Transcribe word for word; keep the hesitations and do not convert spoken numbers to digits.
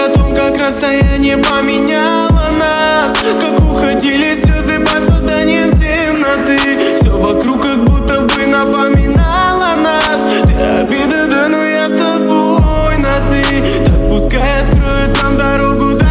о том, как расстояние поменяло нас, как уходили слезы под созданием темноты. Все вокруг как будто бы напоминало нас. Ты обида, да, но я с тобой на ты. Так пускай откроет нам дорогу.